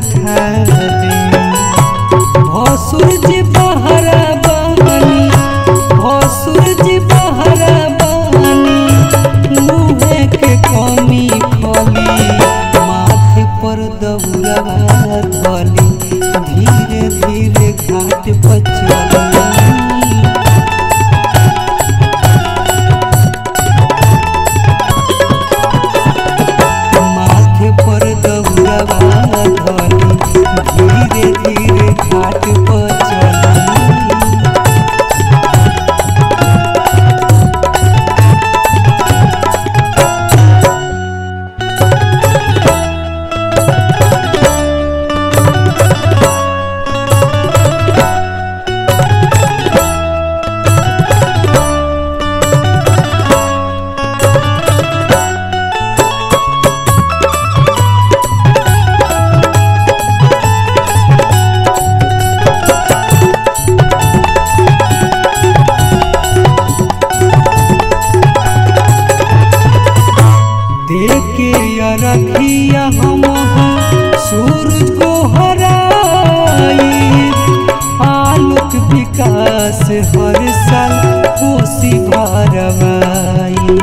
उठा दे। भसुर जी बहरा बानी, भसुर जी बहरा बानी, मुँहे के कमी खली, माथे पर दौड़वा धली, धीरे धीरे घाट पर चली। माथे पर दौड़वा धली, धीरे धीरे घाट पर चली। देके रखिया हम सूरज को हराई, आलोक विकास हर साल कोसी भरवाई।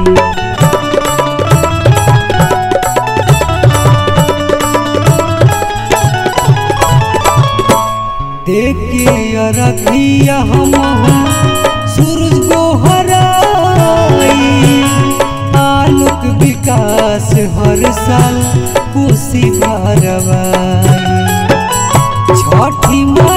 देके रखिया हम सूरज को हराई, आलोक विकास हर साल कोसी भरवाई। छठी